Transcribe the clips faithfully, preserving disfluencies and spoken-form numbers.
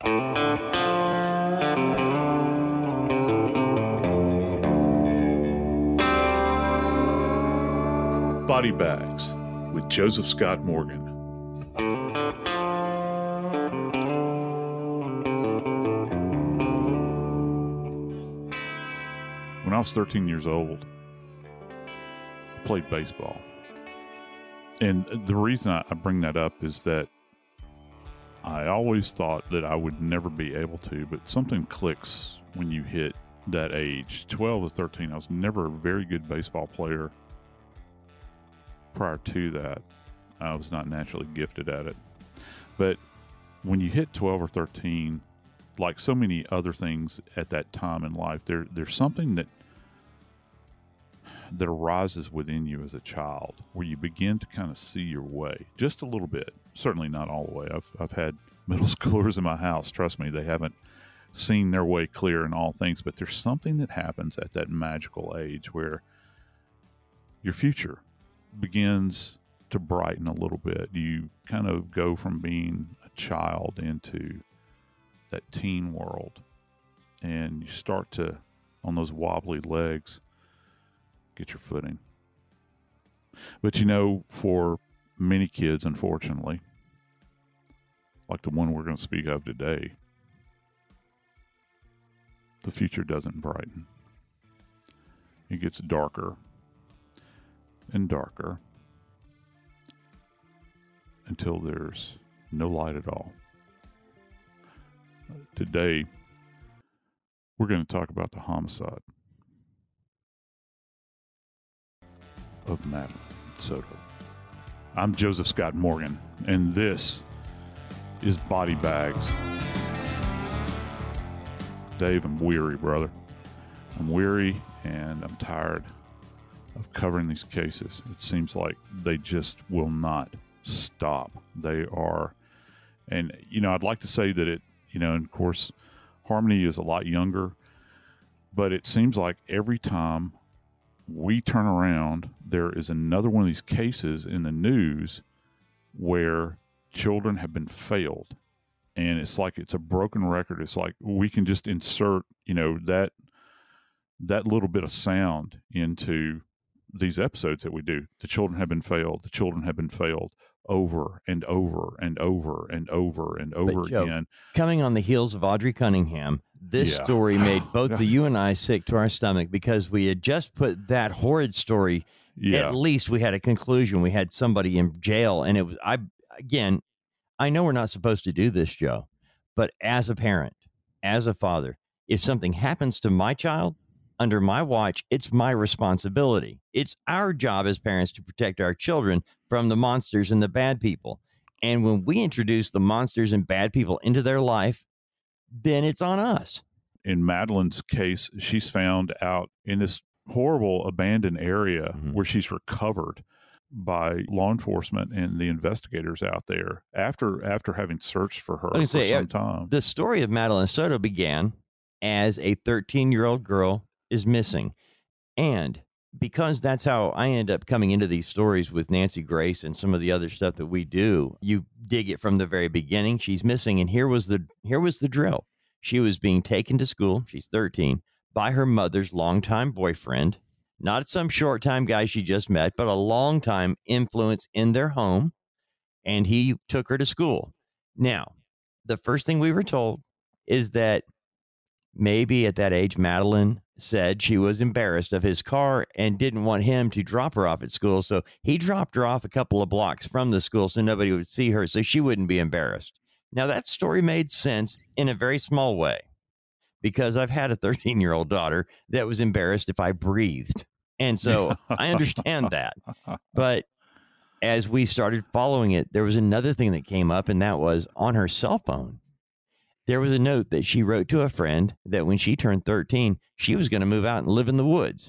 Body Bags with Joseph Scott Morgan. When I was thirteen years old, I played baseball. And the reason I bring that up is that I always thought that I would never be able to, but something clicks when you hit that age. twelve to thirteen, I was never a very good baseball player. Prior to that, I was not naturally gifted at it. But when you hit twelve or thirteen, like so many other things at that time in life, there there's something that that arises within you as a child where you begin to kind of see your way just a little bit. Certainly not all the way. I've I've had middle schoolers in my house. Trust me, they haven't seen their way clear in all things, but there's something that happens at that magical age where your future begins to brighten a little bit. You kind of go from being a child into that teen world, and you start to, on those wobbly legs, get your footing. But you know, for many kids, unfortunately, like the one we're going to speak of today, the future doesn't brighten. It gets darker and darker until there's no light at all. Today, we're going to talk about the homicide of Madeline Soto. I'm Joseph Scott Morgan, and this is Body Bags. Dave, I'm weary, brother. I'm weary, and I'm tired of covering these cases. It seems like they just will not stop. They are, and you know, I'd like to say that it, you know, and of course, Harmony is a lot younger, but it seems like every time we turn around, there is another one of these cases in the news where children have been failed. And it's like it's a broken record. It's like we can just insert, you know, that that little bit of sound into these episodes that we do. The children have been failed. The children have been failed over and over and over and over and over but Joe, again. Coming on the heels of Audrey Cunningham, this yeah. story made both the you and I sick to our stomach because we had just put that horrid story. Yeah. At least we had a conclusion. We had somebody in jail, and it was I again. I know we're not supposed to do this, Joe, but as a parent, as a father, if something happens to my child under my watch, it's my responsibility. It's our job as parents to protect our children from the monsters and the bad people. And when we introduce the monsters and bad people into their life, then it's on us. In Madeline's case, she's found out in this horrible abandoned area mm-hmm. where she's recovered by law enforcement and the investigators out there after after having searched for her for say, some time. The story of Madeline Soto began as a thirteen-year-old girl is missing. And because that's how I end up coming into these stories with Nancy Grace and some of the other stuff that we do, you dig it from the very beginning. She's missing, and here was the here was the drill. She was being taken to school, she's thirteen, by her mother's longtime boyfriend. Not some short-time guy she just met, but a long-time influence in their home, and he took her to school. Now, the first thing we were told is that maybe at that age, Madeline said she was embarrassed of his car and didn't want him to drop her off at school, so he dropped her off a couple of blocks from the school so nobody would see her, so she wouldn't be embarrassed. Now, that story made sense in a very small way, because I've had a thirteen-year-old daughter that was embarrassed if I breathed. And so I understand that. But as we started following it, there was another thing that came up, and that was on her cell phone. There was a note that she wrote to a friend that when she turned thirteen, she was going to move out and live in the woods.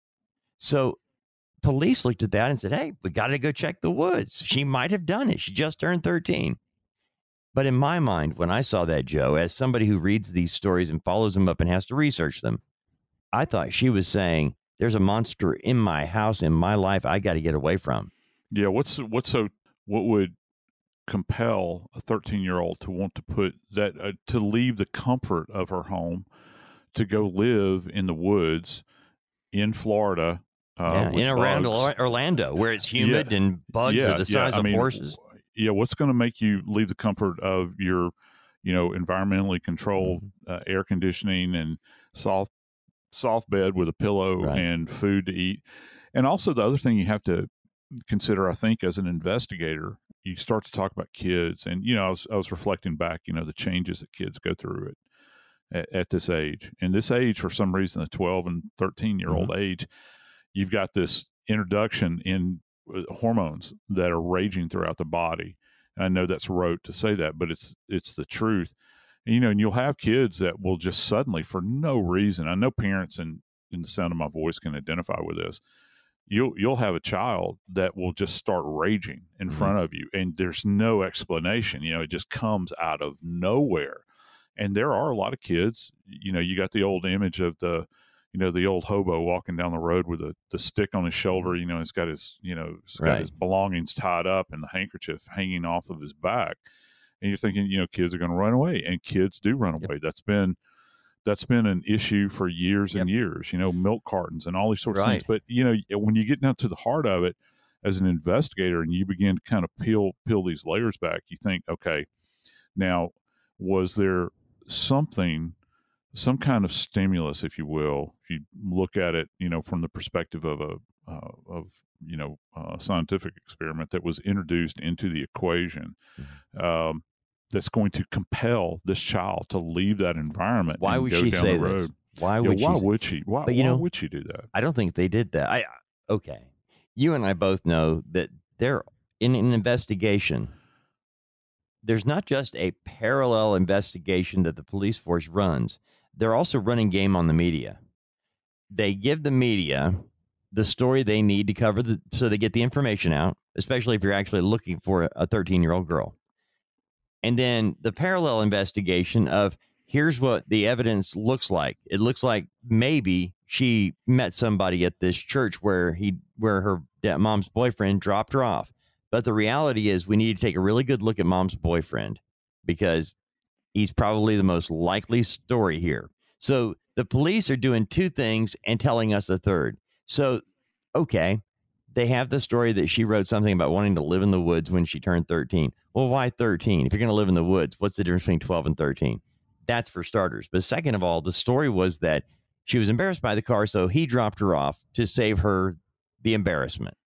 So police looked at that and said, hey, we got to go check the woods. She might have done it. She just turned thirteen. But in my mind, when I saw that, Joe, as somebody who reads these stories and follows them up and has to research them, I thought she was saying, there's a monster in my house, in my life, I got to get away from. Yeah. What's, what's so, what would compel a thirteen year old to want to put that, uh, to leave the comfort of her home to go live in the woods in Florida? Uh, yeah, with in around bugs? Orlando, where it's Yeah, humid and bugs yeah, are the yeah. size I of mean, horses. yeah. What's going to make you leave the comfort of your, you know, environmentally controlled Mhm. uh, air conditioning and soft soft bed with a pillow Right. and food to eat? And also the other thing you have to consider, I think, as an investigator, you start to talk about kids, and you know, I was I was reflecting back, you know, the changes that kids go through at, at, at this age. And this age, for some reason, the twelve and thirteen year old Mhm. age, you've got this introduction in uh, hormones that are raging throughout the body. And I know that's rote to say that, but it's it's the truth. And, you know, and you'll have kids that will just suddenly, for no reason. I know parents and in the sound of my voice can identify with this. You'll you'll have a child that will just start raging in Mhm. front of you, and there's no explanation. You know, it just comes out of nowhere. And there are a lot of kids. You know, you got the old image of the, you know, the old hobo walking down the road with a the stick on his shoulder. You know, he's got his, you know, he's got Right. his belongings tied up and the handkerchief hanging off of his back. And you're thinking, you know, kids are going to run away, and kids do run Yep. away. That's been that's been an issue for years and Yep. years, you know, milk cartons and all these sorts of Right. things. But, you know, when you get down to the heart of it as an investigator and you begin to kind of peel, peel these layers back, you think, okay, now, was there something, some kind of stimulus, if you will, if you look at it, you know, from the perspective of a, uh, of, you know, a scientific experiment that was introduced into the equation, Mhm. um, that's going to compel this child to leave that environment Why and would go she down say the road. this? Why Yeah, would why she? Say, would she? Why, but you why know, would she do that? I don't think they did that. I okay. You and I both know that there in an investigation, there's not just a parallel investigation that the police force runs. They're also running game on the media. They give the media the story they need to cover the so they get the information out, especially if you're actually looking for a thirteen-year-old girl. And then the parallel investigation of here's what the evidence looks like. It looks like maybe she met somebody at this church where he where her da- mom's boyfriend dropped her off. But the reality is we need to take a really good look at mom's boyfriend because he's probably the most likely story here. So the police are doing two things and telling us a third. So, okay, they have the story that she wrote something about wanting to live in the woods when she turned thirteen. Well, why thirteen? If you're going to live in the woods, what's the difference between twelve and thirteen? That's for starters. But second of all, the story was that she was embarrassed by the car, so he dropped her off to save her the embarrassment.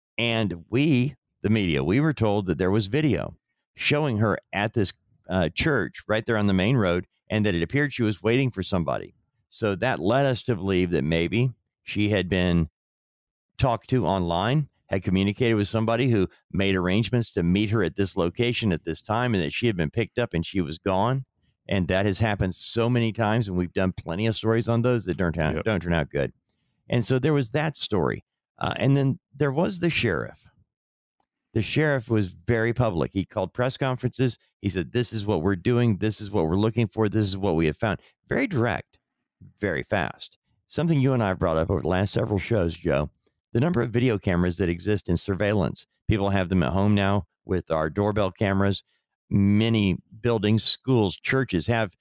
And we, the media, we were told that there was video showing her at this uh, church right there on the main road and that it appeared she was waiting for somebody. So that led us to believe that maybe she had been talked to online, had communicated with somebody who made arrangements to meet her at this location at this time, and that she had been picked up and she was gone. And that has happened so many times, and we've done plenty of stories on those that don't, Yep. don't turn out good. And so there was that story. Uh, and then there was the sheriff. The sheriff was very public. He called press conferences. He said, this is what we're doing. This is what we're looking for. This is what we have found. Very direct, very fast. Something you and I have brought up over the last several shows, Joe. The number of video cameras that exist in surveillance. People have them at home now with our doorbell cameras. Many buildings, schools, churches have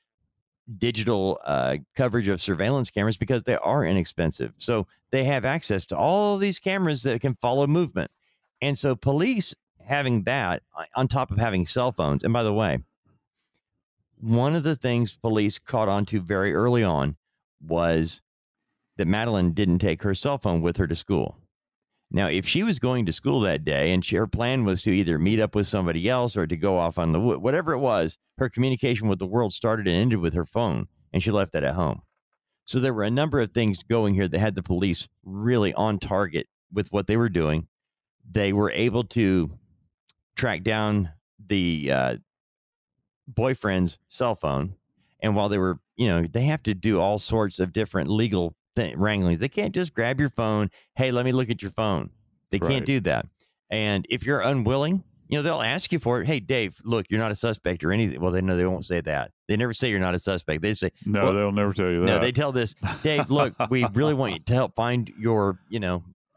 digital uh, coverage of surveillance cameras because they are inexpensive. So they have access to all of these cameras that can follow movement. And so police having that uh, on top of having cell phones. And by the way, one of the things police caught on to very early on was that Madeline didn't take her cell phone with her to school. Now, if she was going to school that day and she, her plan was to either meet up with somebody else or to go off on the wood, whatever it was, her communication with the world started and ended with her phone, and she left that at home. So there were a number of things going here that had the police really on target with what they were doing. They were able to track down the uh, boyfriend's cell phone. And while they were, you know, they have to do all sorts of different legal th- wranglings. They can't just grab your phone. Hey, let me look at your phone. They can't Right. do that. And if you're unwilling, you know, they'll ask you for it. Hey, Dave, look, you're not a suspect or anything. Well, they know they won't say that. They never say you're not a suspect. They say, No, well, they'll never tell you that. no, they tell this, Dave, look, we really want you to help find your, you know,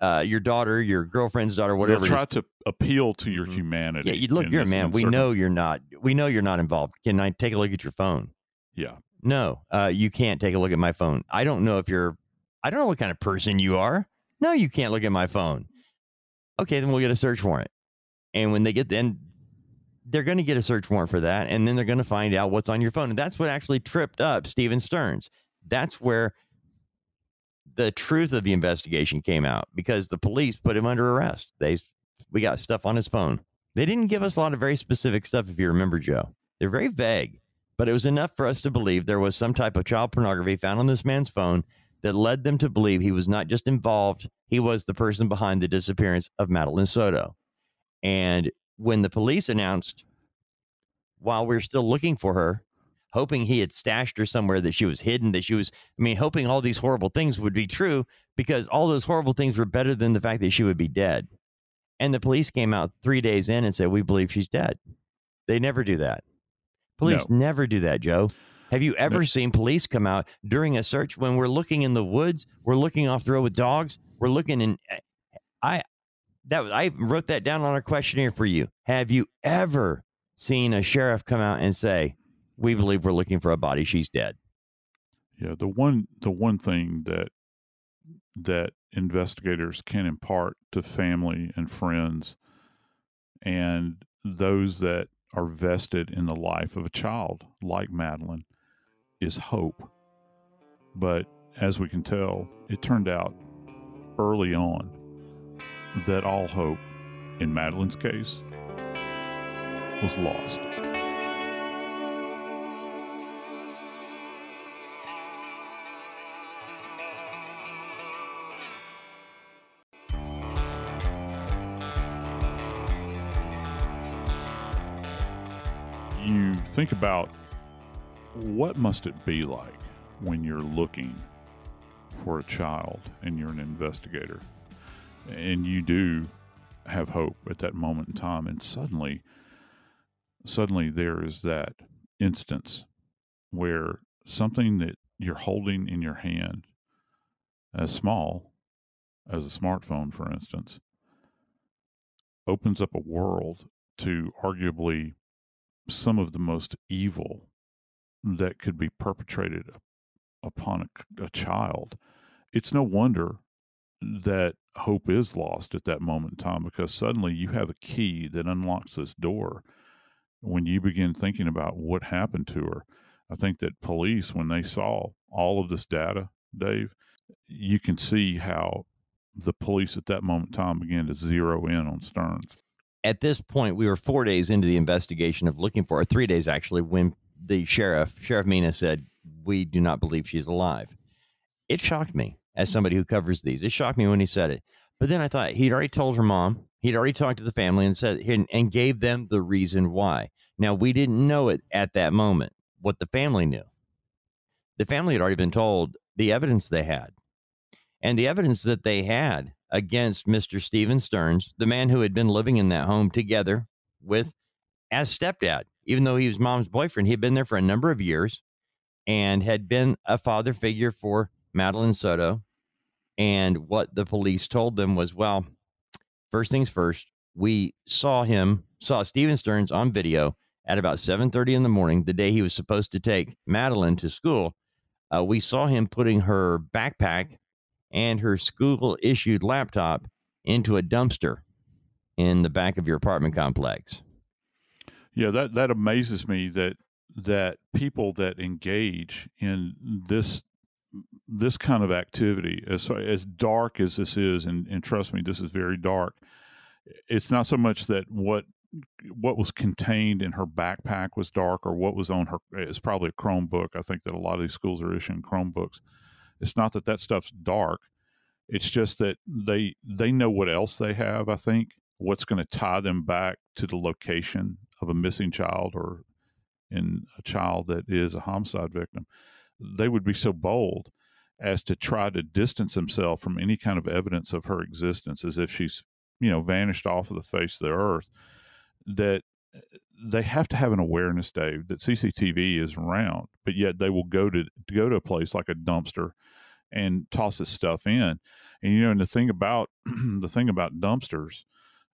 uh, your daughter, your girlfriend's daughter, whatever. They'll try to appeal to your Mhm. humanity. Yeah, you look, in you're a this man. We uncertain- know you're not. We know you're not involved. Can I take a look at your phone? Yeah. No, uh, you can't take a look at my phone. I don't know if you're. I don't know what kind of person you are. No, you can't look at my phone. Okay, then we'll get a search warrant. And when they get then, they're going to get a search warrant for that, and then they're going to find out what's on your phone. And that's what actually tripped up Steven Stearns. That's where the truth of the investigation came out, because the police put him under arrest. They we got stuff on his phone. They didn't give us a lot of very specific stuff, if you remember, Joe. They're very vague, but it was enough for us to believe there was some type of child pornography found on this man's phone that led them to believe he was not just involved, he was the person behind the disappearance of Madeline Soto. And when the police announced, while we we're still looking for her, hoping he had stashed her somewhere, that she was hidden, that she was, I mean, hoping all these horrible things would be true, because all those horrible things were better than the fact that she would be dead. And the police came out three days in and said, we believe she's dead. They never do that. Police No. never do that, Joe. Have you ever No. seen police come out during a search when we're looking in the woods, we're looking off the road with dogs, we're looking in, I, that was, I wrote that down on a questionnaire for you. Have you ever seen a sheriff come out and say, we believe we're looking for a body, she's dead? Yeah, the one the one thing that that investigators can impart to family and friends and those that are vested in the life of a child like Madeline is hope. But as we can tell, it turned out early on that all hope in Madeline's case was lost. You think about, what must it be like when you're looking for a child and you're an investigator and you do have hope at that moment in time, and suddenly suddenly there is that instance where something that you're holding in your hand, as small as a smartphone, for instance, opens up a world to arguably some of the most evil that could be perpetrated upon a, a child. It's no wonder that hope is lost at that moment in time, because suddenly you have a key that unlocks this door. When you begin thinking about what happened to her, I think that police, when they saw all of this data, Dave, you can see how the police at that moment in time began to zero in on Stearns. At this point, we were four days into the investigation of looking for her, three days actually, when the sheriff, Sheriff Mina, said, we do not believe she's alive. It shocked me as somebody who covers these. It shocked me when he said it. But then I thought, he'd already told her mom, he'd already talked to the family and said, and gave them the reason why. Now, we didn't know it at that moment, what the family knew. The family had already been told the evidence they had. And the evidence that they had against Mister Steven Stearns, the man who had been living in that home together with, as stepdad, even though he was mom's boyfriend, he had been there for a number of years and had been a father figure for Madeline Soto. And what the police told them was, well, first things first, we saw him, saw Steven Stearns on video at about seven thirty in the morning, the day he was supposed to take Madeline to school. Uh, we saw him putting her backpack and her school-issued laptop into a dumpster in the back of your apartment complex. Yeah, that, that amazes me that that people that engage in this this kind of activity, as as dark as this is, and, and trust me, this is very dark. It's not so much that what what was contained in her backpack was dark, or what was on her. It's probably a Chromebook. I think that a lot of these schools are issuing Chromebooks. It's not that that stuff's dark. It's just that they they know what else they have. I think what's going to tie them back to the location of a missing child, or in a child that is a homicide victim. They would be so bold as to try to distance themselves from any kind of evidence of her existence, as if she's, you know, vanished off of the face of the earth, that they have to have an awareness, Dave, that C C T V is around, but yet they will go to, to go to a place like a dumpster and toss this stuff in. And, you know, and the thing about, the thing about dumpsters,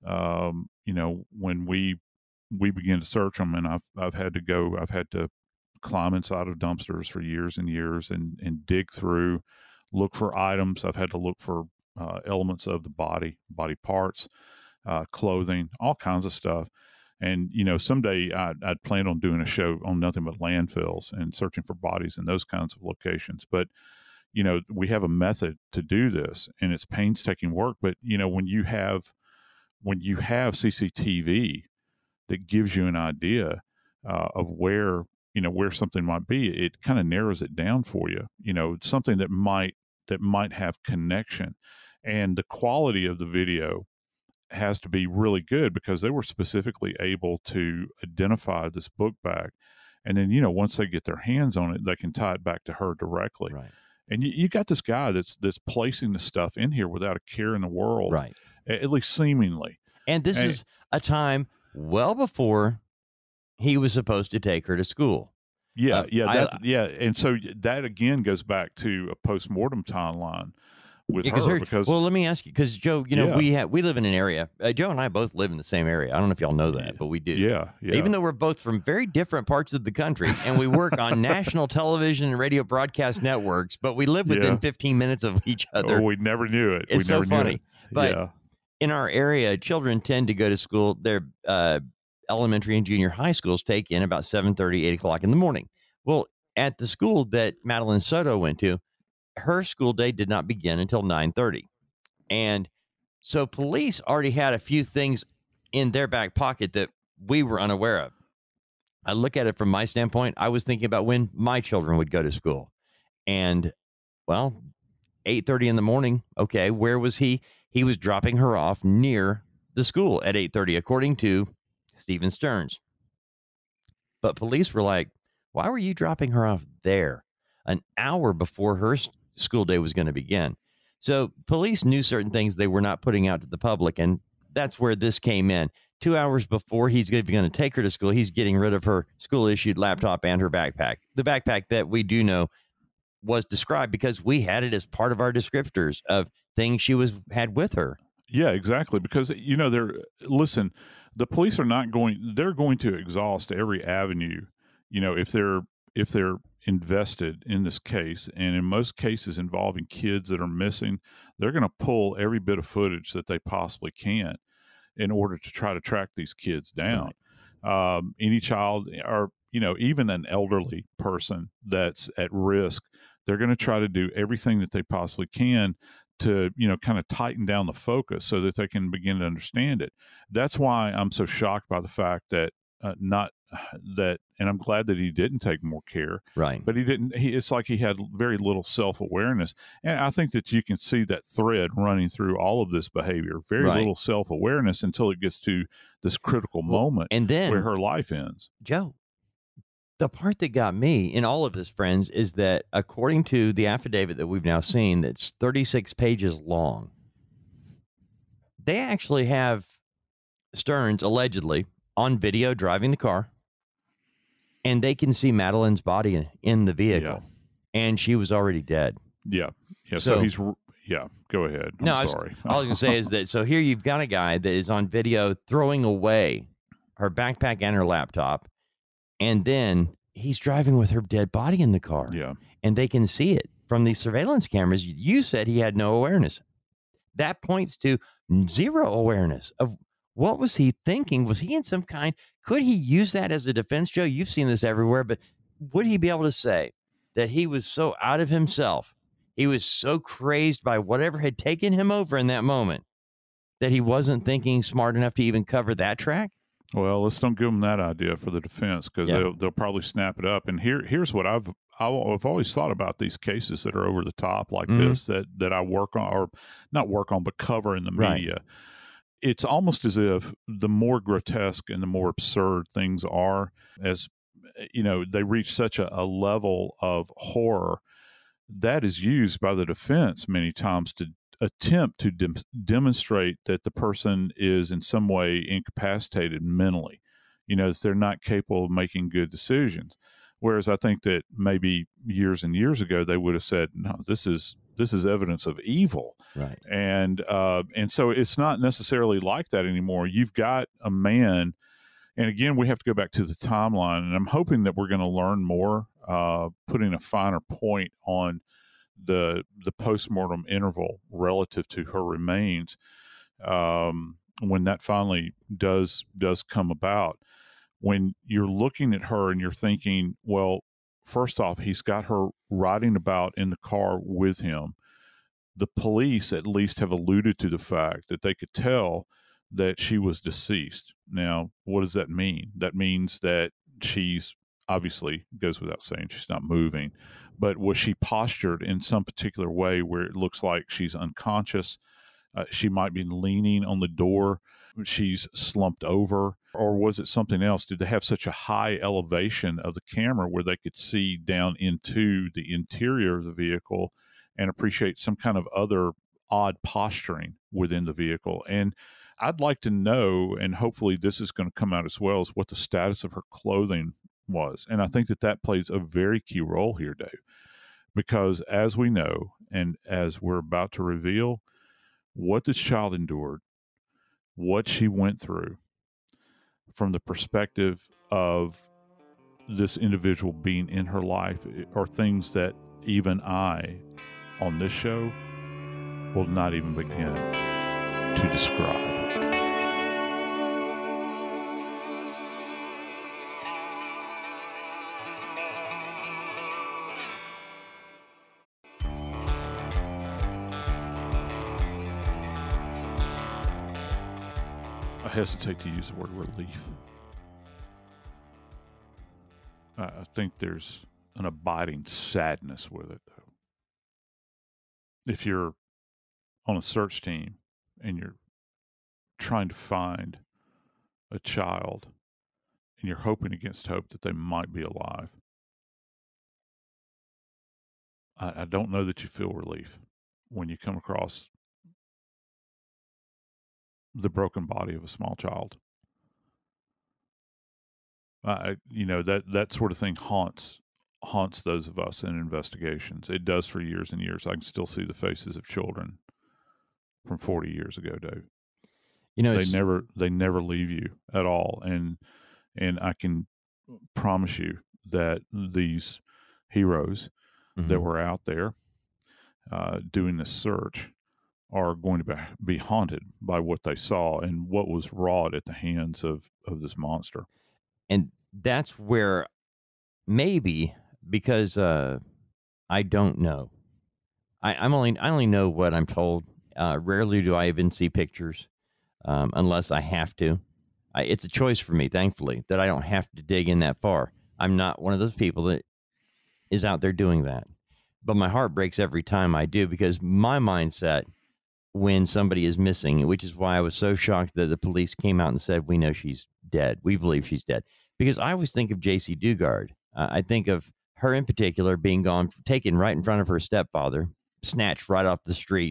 um, you know, when we, we begin to search them, and I've, I've had to go, I've had to climb inside of dumpsters for years and years and, and dig through, look for items. I've had to look for uh, elements of the body, body parts, uh, clothing, all kinds of stuff. And, you know, someday I'd, I'd plan on doing a show on nothing but landfills and searching for bodies in those kinds of locations. But, you know, we have a method to do this, and it's painstaking work. But, you know, when you have, when you have C C T V that gives you an idea uh, of where, you know, where something might be, it kind of narrows it down for you, you know, something that might, that might have connection. And the quality of the video has to be really good, because they were specifically able to identify this book bag. And then, you know, once they get their hands on it, they can tie it back to her directly. Right. And you, you got this guy that's, that's placing the stuff in here without a care in the world. Right. At, at least seemingly. And this And- is a time well before he was supposed to take her to school. Yeah. Uh, yeah. I- That, yeah. And so that again goes back to a postmortem timeline with Yeah, her, her- because well, let me ask you, because Joe, you know, Yeah. we have we live in an area. Uh, Joe and I both live in the same area. I don't know if y'all know that, Yeah. but we do. yeah, yeah. Even though we're both from very different parts of the country, and we work on national television and radio broadcast networks, but we live within Yeah. fifteen minutes of each other. oh, we never knew it. It's we so never knew funny. it. But yeah. in our area, children tend to go to school. Their uh, elementary and junior high schools take in about seven thirty, eight o'clock in the morning. Well, at the school that Madeline Soto went to, her school day did not begin until nine thirty. And so police already had a few things in their back pocket that we were unaware of. I look at it from my standpoint. I was thinking about when my children would go to school. And, well, eight thirty in the morning. Okay, where was he? He was dropping her off near the school at eight thirty, according to Stephen Stearns. But police were like, why were you dropping her off there an hour before her s- school day was going to begin? So police knew certain things they were not putting out to the public, and that's where this came in. Two hours before he's going to take her to school, he's getting rid of her school-issued laptop and her backpack. The backpack that we do know was described because we had it as part of our descriptors of things she was had with her. Yeah, exactly. Because, you know, they're, listen, the police are not going, they're going to exhaust every avenue, you know, if they're, if they're invested in this case. And in most cases involving kids that are missing, they're going to pull every bit of footage that they possibly can in order to try to track these kids down. Right. Um, any child, or, you know, even an elderly person that's at risk, they're going to try to do everything that they possibly can to, you know, kind of tighten down the focus so that they can begin to understand it. That's why I'm so shocked by the fact that uh, not that, and I'm glad that he didn't take more care. Right. But he didn't, he, it's like he had very little self-awareness. And I think that you can see that thread running through all of this behavior, very Right. little self-awareness until it gets to this critical Well, moment and then, where her life ends. Joe, the part that got me in all of this, friends, is that according to the affidavit that we've now seen, that's thirty-six pages long, they actually have Stearns allegedly on video driving the car, and they can see Madeline's body in, in the vehicle, and she was already dead. Yeah. Yeah. So, So- he's, r- yeah, go ahead. I'm No, I was- sorry. All I was going to say is that, so here you've got a guy that is on video throwing away her backpack and her laptop, and then he's driving with her dead body in the car. yeah. And they can see it from these surveillance cameras. You said he had no awareness. That points to zero awareness of what was he thinking. Was he in some kind? Could he use that as a defense, Joe? You've seen this everywhere, but would he be able to say that he was so out of himself, he was so crazed by whatever had taken him over in that moment, that he wasn't thinking smart enough to even cover that track? Well, let's don't give them that idea for the defense, because Yeah. they'll, they'll probably snap it up. And here, here's what I've I've always thought about these cases that are over the top like Mhm. this, that that I work on, or not work on, but cover in the Right. media. It's almost as if the more grotesque and the more absurd things are, as you know, they reach such a, a level of horror that is used by the defense many times to attempt to dem- demonstrate that the person is in some way incapacitated mentally, you know, that they're not capable of making good decisions. Whereas I think that maybe years and years ago, they would have said, no, this is, this is evidence of evil. Right. And, uh, and so it's not necessarily like that anymore. You've got a man, and again, we have to go back to the timeline, and I'm hoping that we're going to learn more, uh, putting a finer point on the, the postmortem interval relative to her remains. Um, when that finally does, does come about, when you're looking at her and you're thinking, well, first off, he's got her riding about in the car with him. The police at least have alluded to the fact that they could tell that she was deceased. Now, what does that mean? That means that she's obviously, goes without saying, she's not moving, but was she postured in some particular way where it looks like she's unconscious? Uh, she might be leaning on the door. She's slumped over, or was it something else? Did they have such a high elevation of the camera where they could see down into the interior of the vehicle and appreciate some kind of other odd posturing within the vehicle? And I'd like to know, and hopefully this is going to come out as well, is what the status of her clothing was. And I think that that plays a very key role here, Dave, because as we know, and as we're about to reveal, what this child endured, what she went through from the perspective of this individual being in her life are things that even I, on this show, will not even begin to describe. I hesitate to use the word relief. I think there's an abiding sadness with it, though. If you're on a search team and you're trying to find a child and you're hoping against hope that they might be alive, I, I don't know that you feel relief when you come across the broken body of a small child. Uh, you know, that, that sort of thing haunts haunts those of us in investigations. It does for years and years. I can still see the faces of children from forty years ago, Dave. You know, they never they never leave you at all. And and I can promise you that these heroes mm-hmm. that were out there uh, doing this search are going to be, be haunted by what they saw and what was wrought at the hands of, of this monster. And that's where maybe, because uh, I don't know. I, I'm only I only know what I'm told. Uh, rarely do I even see pictures um, unless I have to. I, it's a choice for me, thankfully, that I don't have to dig in that far. I'm not one of those people that is out there doing that. But my heart breaks every time I do, because my mindset when somebody is missing, which is why I was so shocked that the police came out and said, we know she's dead. We believe she's dead. Because I always think of J C Dugard. Uh, I think of her in particular being gone, taken right in front of her stepfather, snatched right off the street,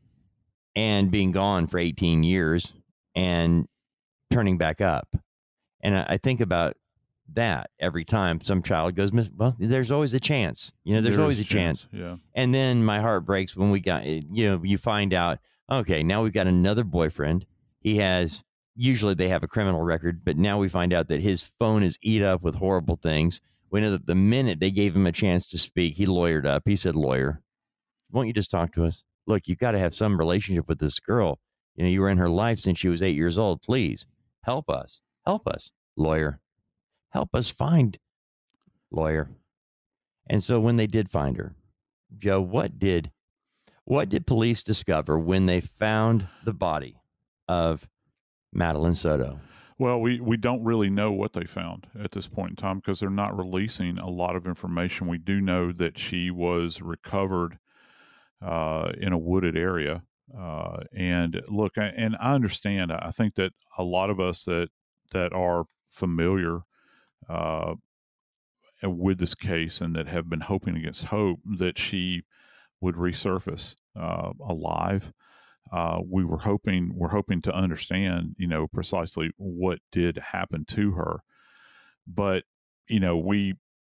and being gone for eighteen years and turning back up. And I, I think about that every time some child goes missing. Well, there's always a chance, you know, there's there always a chance. chance. Yeah. And then my heart breaks when we got, you know, you find out, okay, now we've got another boyfriend. He has, usually they have a criminal record, but now we find out that his phone is eat up with horrible things. We know that the minute they gave him a chance to speak, he lawyered up. He said, lawyer, won't you just talk to us? Look, you've got to have some relationship with this girl. You know, you were in her life since she was eight years old. Please help us. Help us. Lawyer. Help us find lawyer. And so when they did find her, Joe, what did what did police discover when they found the body of Madeline Soto? Well, we, we don't really know what they found at this point in time because they're not releasing a lot of information. We do know that she was recovered uh, in a wooded area. Uh, and look, I, and I understand, I think that a lot of us that, that are familiar uh, with this case and that have been hoping against hope that she would resurface uh, alive. Uh, we were hoping, we're hoping to understand, you know, precisely what did happen to her. But, you know, we,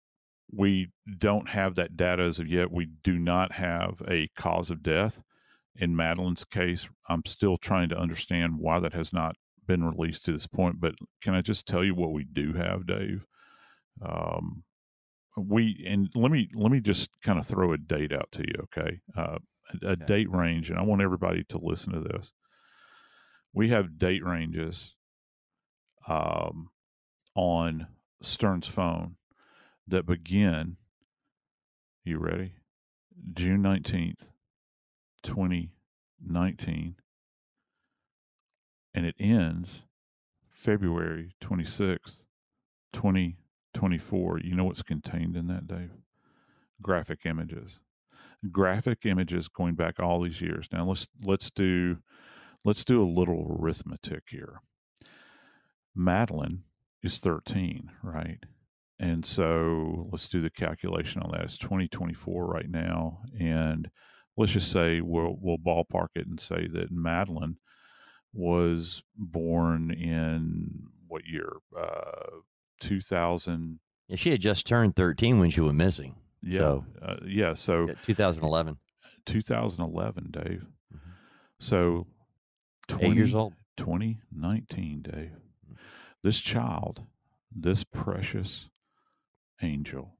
we don't have that data as of yet. We do not have a cause of death. In Madeline's case, I'm still trying to understand why that has not been released to this point. But can I just tell you what we do have, Dave? Um, we and let me let me just kind of throw a date out to you, okay? Uh, a, a Okay. date range, and I want everybody to listen to this. We have date ranges um, on Stern's phone that begin. You ready? June nineteenth, twenty nineteen, and it ends February twenty-sixth, twenty twenty-four. You know what's contained in that, Dave? Graphic images. Graphic images going back all these years. Now let's let's do let's do a little arithmetic here. Madeline is thirteen, right? And so let's do the calculation on that. It's twenty twenty-four right now, and let's just say we'll we'll ballpark it and say that Madeline was born in what year? Uh, two thousand. Yeah, she had just turned thirteen when she went missing. Yeah, So, uh, yeah. So yeah, twenty eleven. twenty eleven, Dave. Mhm. So twenty, Eight years old. twenty nineteen, Dave. This child, this precious angel,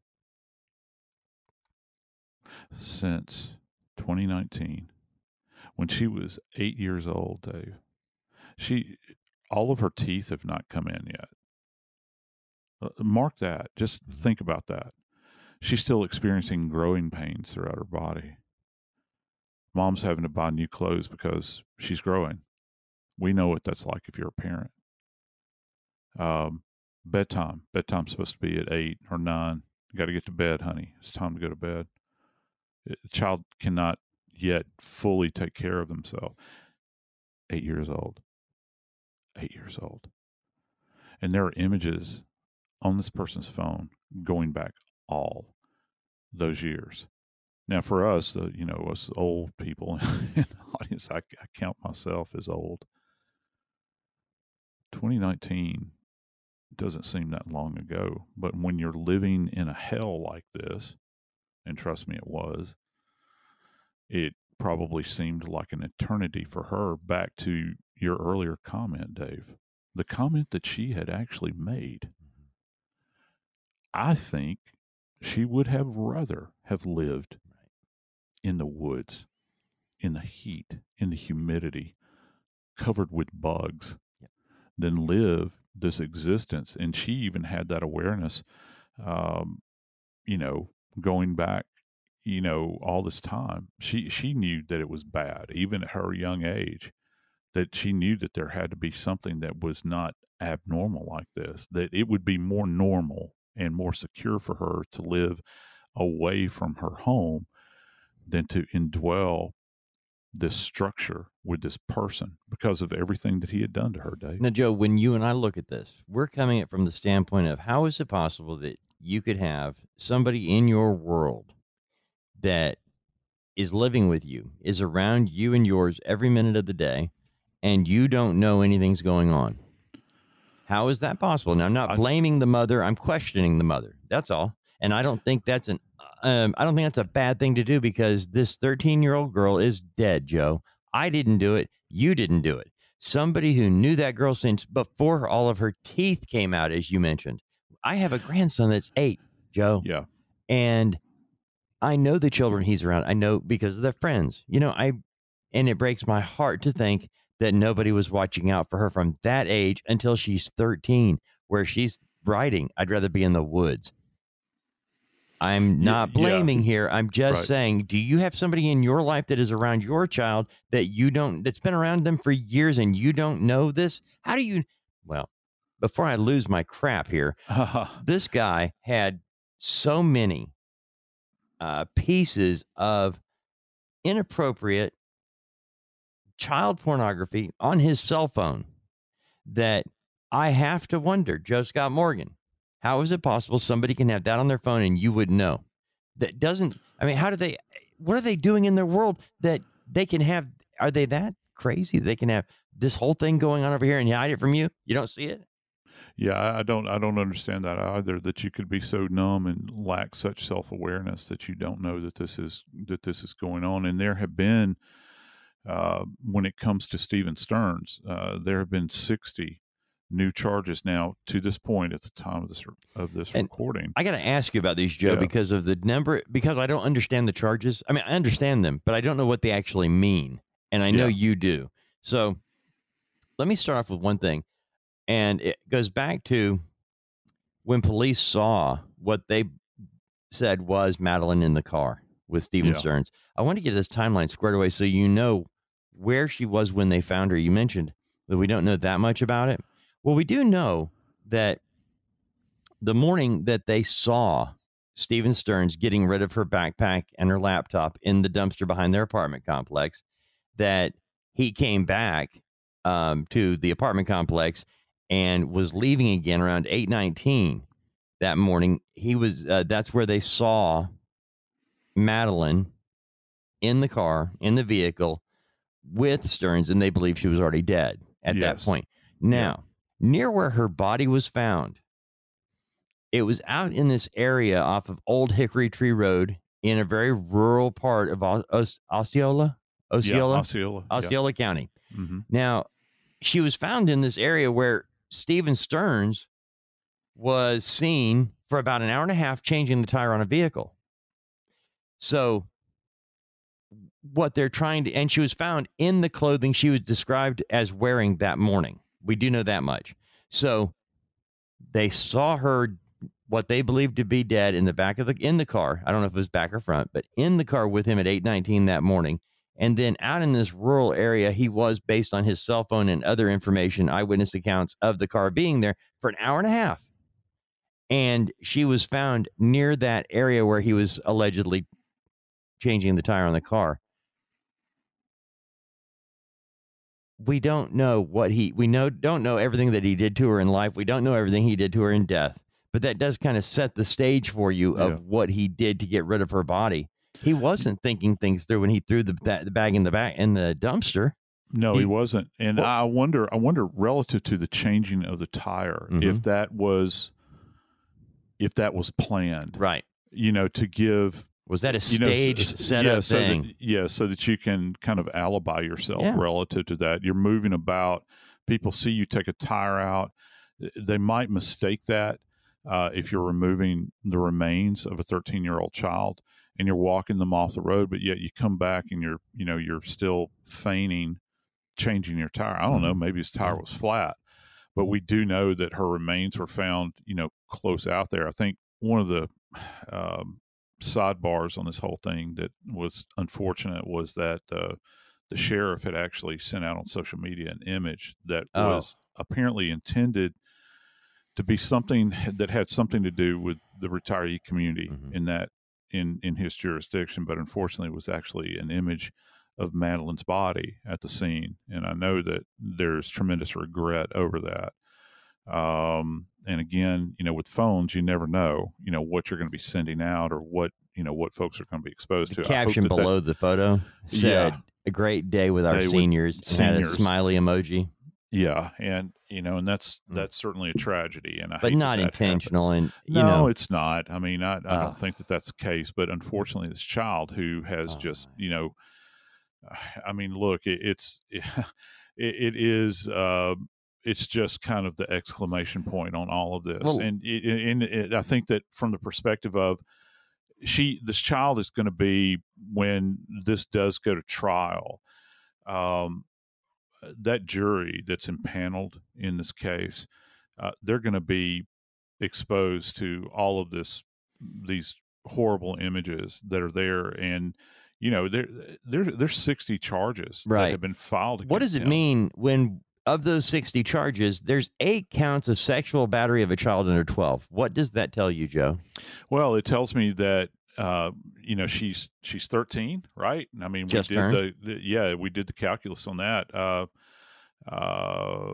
since twenty nineteen, when she was eight years old, Dave, she, all of her teeth have not come in yet. Uh, mark that. Just think about that. She's still experiencing growing pains throughout her body. Mom's having to buy new clothes because she's growing. We know what that's like if you're a parent. Um, bedtime. Bedtime's supposed to be at eight or nine. You got to get to bed, honey. It's time to go to bed. A child cannot yet fully take care of themselves. Eight years old. Eight years old. And there are images on this person's phone going back all those years. Now, for us, uh, you know, us old people in the audience, I, I count myself as old. twenty nineteen doesn't seem that long ago, but when you're living in a hell like this, and trust me, it was, it probably seemed like an eternity for her. Back to your earlier comment, Dave, the comment that she had actually made. I think she would have rather have lived in the woods, in the heat, in the humidity, covered with bugs, Yep. than live this existence. And she even had that awareness, um, you know, going back, you know, all this time. She she knew that it was bad, even at her young age, that she knew that there had to be something that was not abnormal like this, that it would be more normal and more secure for her to live away from her home than to indwell this structure with this person because of everything that he had done to her, Dave. Now, Joe, when you and I look at this, we're coming at from the standpoint of how is it possible that you could have somebody in your world that is living with you, is around you and yours every minute of the day, and you don't know anything's going on? How is that possible? Now, I'm not I- blaming the mother. I'm questioning the mother. That's all. And I don't think that's an um, I don't think that's a bad thing to do because this thirteen-year-old girl is dead, Joe. I didn't do it. You didn't do it. Somebody who knew that girl since before all of her teeth came out, as you mentioned. I have a grandson that's eight, Joe. Yeah. And I know the children he's around. I know because of their friends. You know, I and it breaks my heart to think that nobody was watching out for her from that age until she's thirteen, where she's writing, I'd rather be in the woods. I'm not yeah. blaming here. I'm just Right. saying, do you have somebody in your life that is around your child that you don't, that's been around them for years and you don't know this? How do you, well, before I lose my crap here, this guy had so many uh, pieces of inappropriate child pornography on his cell phone that I have to wonder, Joe Scott Morgan, how is it possible somebody can have that on their phone and you would know? That doesn't, I mean, how do they, what are they doing in their world that they can have, are they that crazy? They can have this whole thing going on over here and hide it from you? You don't see it? Yeah, I I don't I don't understand that either, that you could be so numb and lack such self-awareness that you don't know that this is that this is going on. And there have been, uh, when it comes to Stephen Stearns, uh, there have been sixty new charges now to this point at the time of this of this And recording. I got to ask you about these, Joe, Yeah. because of the number, because I don't understand the charges. I mean, I understand them, but I don't know what they actually mean. And I know Yeah. you do. So let me start off with one thing. And it goes back to when police saw what they said was Madeline in the car with Stephen Yeah. Stearns. I want to get this timeline squared away so you know where she was when they found her. You mentioned that we don't know that much about it. Well, we do know that the morning that they saw Stephen Stearns getting rid of her backpack and her laptop in the dumpster behind their apartment complex, that he came back um, to the apartment complex and was leaving again around eight nineteen that morning. He was uh, that's where they saw Madeline in the car, in the vehicle with Stearns, and they believe she was already dead at that Yes. point. Now, near where her body was found, it was out in this area off of Old Hickory Tree Road in a very rural part of O- Os- Osceola, Yeah. Osceola, Osceola. Yeah. Osceola County. hmm Now, she was found in this area where Stephen Stearns was seen for about an hour and a half changing the tire on a vehicle. So what they're trying to, and she was found in the clothing she was described as wearing that morning. We do know that much. So they saw her, what they believed to be dead, in the back of the, in the car. I don't know if it was back or front, but in the car with him at eight nineteen that morning. And then out in this rural area, he was, based on his cell phone and other information, eyewitness accounts of the car being there for an hour and a half. And she was found near that area where he was allegedly changing the tire on the car. We don't know what he, we know, don't know everything that he did to her in life. We don't know everything he did to her in death, but that does kind of set the stage for you of Yeah. what he did to get rid of her body. He wasn't thinking things through when he threw the, that, the bag in the back in the dumpster. No, He- he wasn't. And Well- I wonder, I wonder, relative to the changing of the tire, Mhm. if that was, if that was planned, Right. you know, to give, Was that a you know, s- staged s- setup yeah, so thing? That, yeah, so that you can kind of alibi yourself Yeah. relative to that. You're moving about. People see you take a tire out. They might mistake that uh, if you're removing the remains of a thirteen-year-old child and you're walking them off the road, but yet you come back and you're, you know, you're still feigning changing your tire. I don't know. Mhm. Maybe his tire Yeah. was flat, but we do know that her remains were found, you know, close out there. I think one of the um, sidebars on this whole thing that was unfortunate was that uh, the sheriff had actually sent out on social media an image that Oh. was apparently intended to be something that had something to do with the retiree community Mhm. in that in in his jurisdiction, but unfortunately it was actually an image of Madeline's body at the scene, and I know that there's tremendous regret over that. Um, and again, you know, with phones, you never know, you know, what you're going to be sending out or what, you know, what folks are going to be exposed The to. I hope caption that that- below the photo said, Yeah. "A great day with our Day with seniors," and had a seniors. smiley emoji, yeah, and you know, and that's Mm. that's certainly a tragedy, and I but hate not that that happened. intentional. And you No, know, it's not. I mean, I, I Ah. don't think that that's the case, but unfortunately, this child who has Oh, just, my. you know, I mean, look, it, it's it, it is uh, it's just kind of the exclamation point on all of this, Well- and it, and it, I think that from the perspective of she, this child is going to be, when this does go to trial, um, that jury that's impaneled in this case, uh, they're going to be exposed to all of this, these horrible images that are there, and you know, there there there's sixty charges Right. that have been filed against what does it him. mean when, of those sixty charges, there's eight counts of sexual battery of a child under twelve? What does that tell you, Joe? Well, it tells me that uh, you know, she's she's thirteen, right? I mean, Just we did turned? the, the yeah, we did the calculus on that. Uh, uh,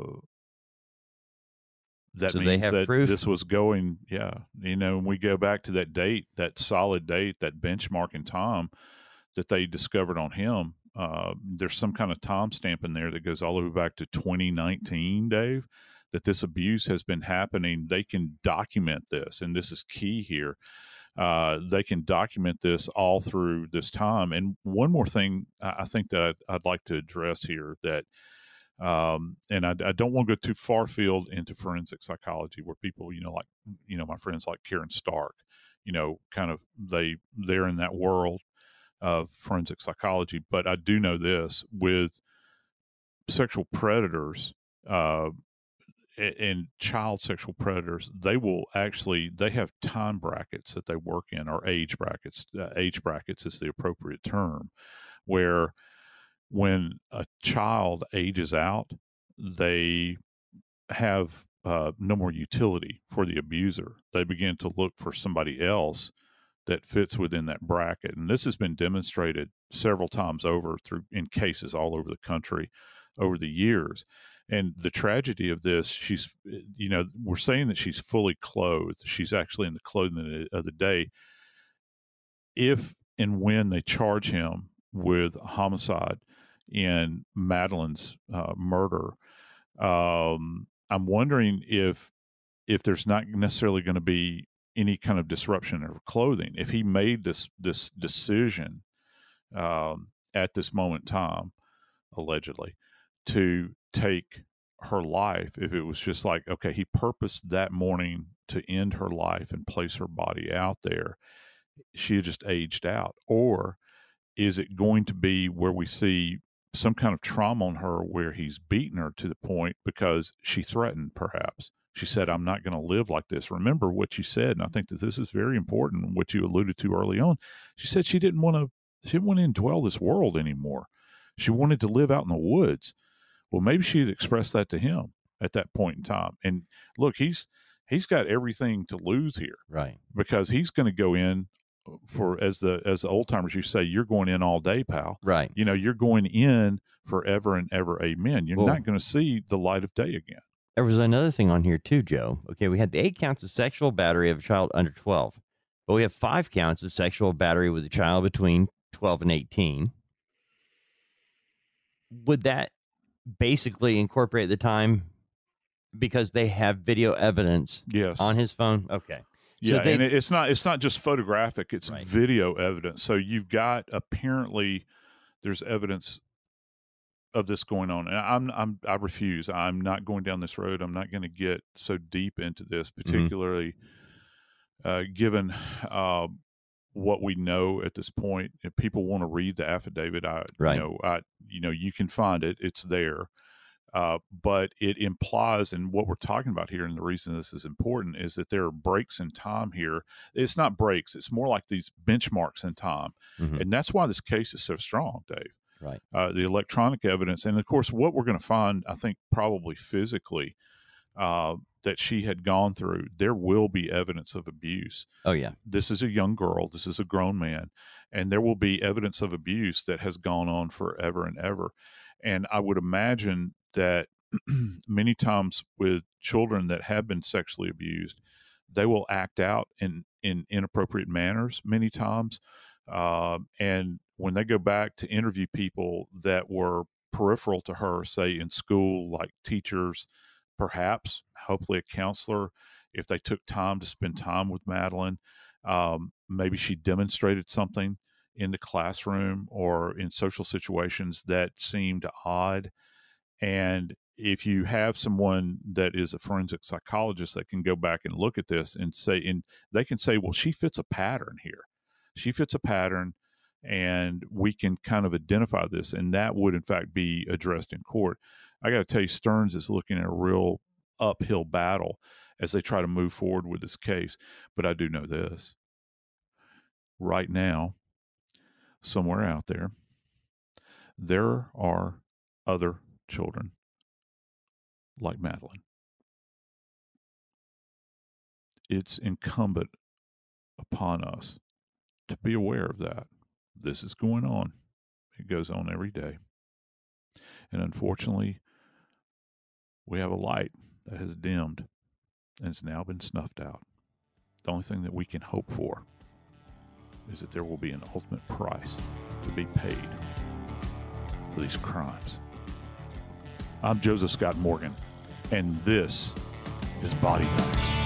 that So they means have that proof? this was going, yeah. You know, when we go back to that date, that solid date, that benchmark in time that they discovered on him, uh, there's some kind of time stamp in there that goes all the way back to twenty nineteen, Dave, that this abuse has been happening, they can document this. And this is key here. Uh, they can document this all through this time. And one more thing I think that I'd, I'd like to address here that, um, and I, I don't want to go too far afield into forensic psychology where people, you know, like, you know, my friends like Karen Stark, you know, kind of they, they're in that world of forensic psychology. But I do know this with sexual predators, uh, and child sexual predators, they will actually, they have time brackets that they work in, or age brackets. Uh, age brackets is the appropriate term, where when a child ages out, they have uh, no more utility for the abuser. They begin to look for somebody else that fits within that bracket. And this has been demonstrated several times over through in cases all over the country over the years. And the tragedy of this, she's, you know, we're saying that she's fully clothed. She's actually in the clothing of the day. If and when they charge him with homicide in Madeline's uh, murder, um, I'm wondering if if there's not necessarily going to be any kind of disruption of her clothing. If he made this this decision um, at this moment in time, allegedly, to take her life, if it was just like, okay, he purposed that morning to end her life and place her body out there, she had just aged out. Or is it going to be where we see some kind of trauma on her where he's beaten her to the point because she threatened, perhaps. She said, I'm not going to live like this. Remember what you said, and I think that this is very important, what you alluded to early on. She said she didn't want to, she didn't want to indwell this world anymore. She wanted to live out in the woods. Well, maybe she had expressed that to him at that point in time. And look, he's he's got everything to lose here, right? Because he's going to go in for, as the as the old timers, you say, you're going in all day, pal. Right. You know, you're going in forever and ever. Amen. You're well, not going to see the light of day again. There was another thing on here too, Joe. Okay, we had the eight counts of sexual battery of a child under twelve, but we have five counts of sexual battery with a child between twelve and eighteen. Would that basically incorporate the time because they have video evidence yes. on his phone? Okay. Yeah, so they, and it's not it's not just photographic, it's right. video evidence. So you've got, apparently there's evidence of this going on. And I'm I'm I refuse. I'm not going down this road. I'm not going to get so deep into this, particularly mm-hmm. uh, given uh, what we know at this point. If people want to read the affidavit, I right. you know I you know you can find it. It's there. Uh, but it implies, and what we're talking about here, and the reason this is important, is that there are breaks in time here. It's not breaks. It's more like these benchmarks in time. Mm-hmm. And that's why this case is so strong, Dave. Right. Uh, the electronic evidence. And, of course, what we're going to find, I think, probably physically, uh, that she had gone through, there will be evidence of abuse. Oh, yeah. This is a young girl. This is a grown man. And there will be evidence of abuse that has gone on forever and ever. And I would imagine that many times with children that have been sexually abused, they will act out in, in inappropriate manners many times. Uh, and when they go back to interview people that were peripheral to her, say in school, like teachers, perhaps, hopefully a counselor, if they took time to spend time with Madeline, um, maybe she demonstrated something in the classroom or in social situations that seemed odd. And if you have someone that is a forensic psychologist that can go back and look at this and say, and they can say, well, she fits a pattern here. She fits a pattern, and we can kind of identify this. And that would, in fact, be addressed in court. I got to tell you, Stearns is looking at a real uphill battle as they try to move forward with this case. But I do know this. Right now, somewhere out there, there are other children like Madeline. It's incumbent upon us to be aware of that. This is going on. It goes on every day. And unfortunately, we have a light that has dimmed and it's now been snuffed out. The only thing that we can hope for is that there will be an ultimate price to be paid for these crimes. I'm Joseph Scott Morgan. and this is Body Bags.